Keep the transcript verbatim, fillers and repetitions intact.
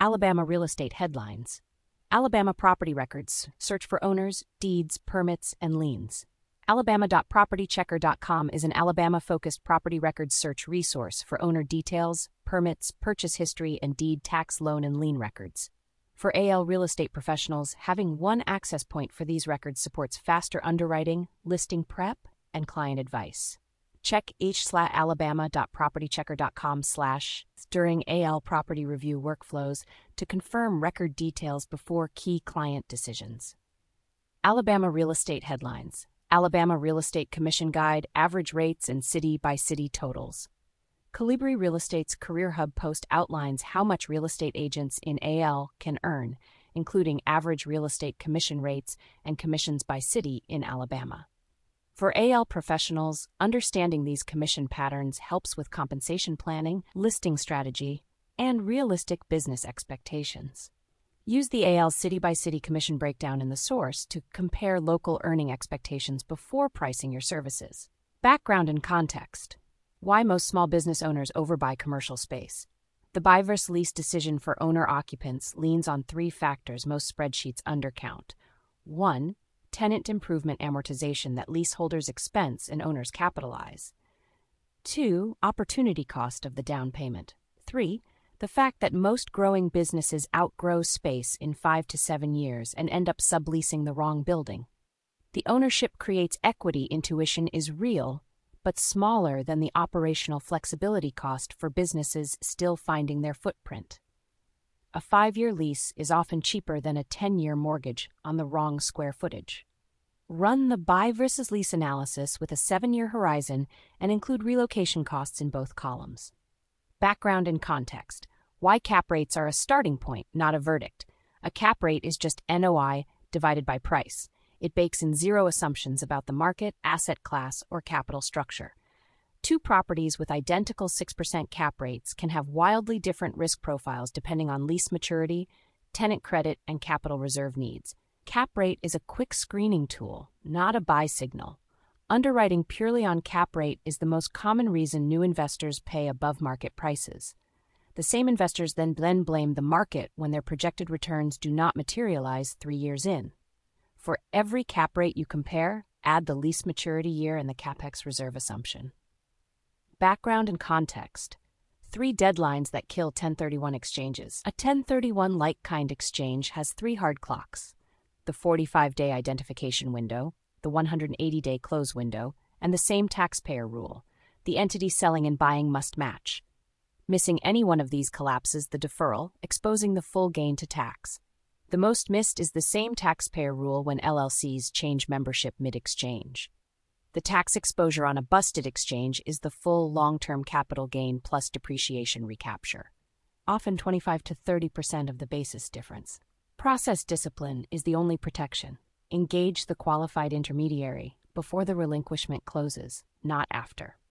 Alabama real estate headlines. Alabama property records. Search for owners, deeds, permits, and liens. Alabama dot property checker dot com is an Alabama-focused property records search resource for owner details, permits, purchase history, and deed, tax, loan, and lien records. For A L real estate professionals, having one access point for these records supports faster underwriting, listing prep, and client advice. Check h slash alabama dot property checker dot com slash during A L property review workflows to confirm record details before key client decisions. Alabama real estate headlines. Alabama Real Estate Commission Guide, average rates and city-by-city totals. Colibri Real Estate's Career Hub post outlines how much real estate agents in A L can earn, including average real estate commission rates and commissions by city in Alabama. For A L professionals, understanding these commission patterns helps with compensation planning, listing strategy, and realistic business expectations. Use the A L city-by-city commission breakdown in the source to compare local earning expectations before pricing your services. Background and context. Why most small business owners overbuy commercial space. The buy versus lease decision for owner-occupants leans on three factors most spreadsheets undercount. One, tenant improvement amortization that leaseholders expense and owners capitalize. Two, opportunity cost of the down payment. Three, the fact that most growing businesses outgrow space in five to seven years and end up subleasing the wrong building. The ownership creates equity intuition is real, but smaller than the operational flexibility cost for businesses still finding their footprint. A five-year lease is often cheaper than a ten-year mortgage on the wrong square footage. Run the buy versus lease analysis with a seven-year horizon and include relocation costs in both columns. Background and context. Why cap rates are a starting point, not a verdict. A cap rate is just N O I divided by price. It bakes in zero assumptions about the market, asset class, or capital structure. Two properties with identical six percent cap rates can have wildly different risk profiles depending on lease maturity, tenant credit, and capital reserve needs. Cap rate is a quick screening tool, not a buy signal. Underwriting purely on cap rate is the most common reason new investors pay above market prices. The same investors then blame the market when their projected returns do not materialize three years in. For every cap rate you compare, add the lease maturity year and the CapEx reserve assumption. Background and context. Three deadlines that kill ten thirty-one exchanges. A ten thirty-one like-kind exchange has three hard clocks: the forty-five day identification window, the one hundred eighty day close window, and the same taxpayer rule. The entity selling and buying must match. Missing any one of these collapses the deferral, exposing the full gain to tax. The most missed is the same taxpayer rule when L L Cs change membership mid-exchange. The tax exposure on a busted exchange is the full long-term capital gain plus depreciation recapture, often twenty-five to thirty percent of the basis difference. Process discipline is the only protection. Engage the qualified intermediary before the relinquishment closes, not after.